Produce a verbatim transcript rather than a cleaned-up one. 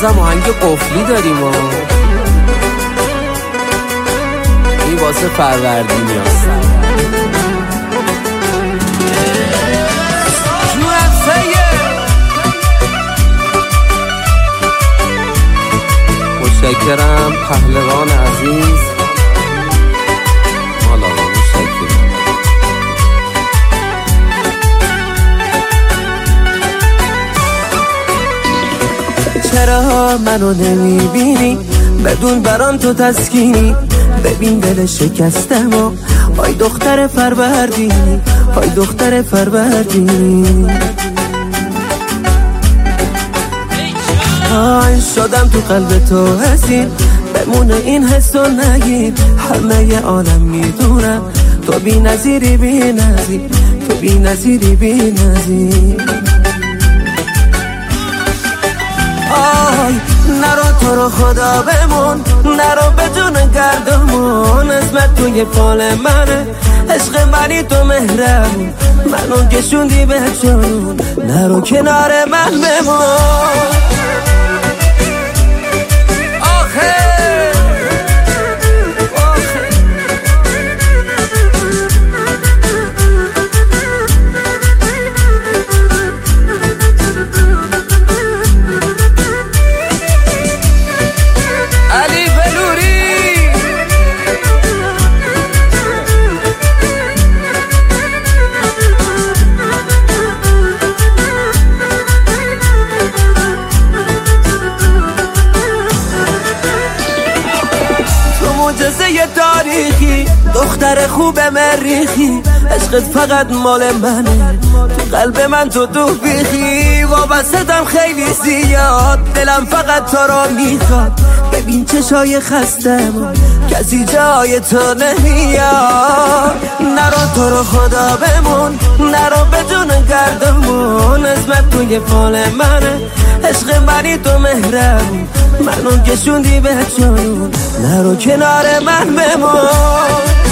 بازم آهنگ قفلی داریم و این واسه فروردینی هست. متشکرم پهلوان عزیز. حالا متشکرم. چرا منو نمیبینی بدون برام تو تسکینی؟ ببین دل شکستم و های دختر فروردینی، های دختر فروردینی. آی شدم تو قلب تو حسین، بمونه این حس و نگیر. همه عالم میدونم تو بی نظیری بی نظیر، تو بی نظیری بی نظیر. آی نرو تو رو خدا بمون، نرو بدون گردمون. اسمت توی فال منه، عشق منی تو مهرمون. منو کشوندی به جنون، نرو کنار من بمون. معجزه تاریخی، دختر خوب مریخی. عشقت فقط مال منه، تو قلب من تو دو بیخی. وابستم خیلی زیاد، دلم فقط تو رو میخواد. ببین چشای خستم، کسی جای تو نمیاد. نرو تو رو خدا بمون، نرو بدون گردمون. اسمت توی فال منه، عشق منی تو مهرمون. منو کشوندی به جنون، نرو کنار من بمون.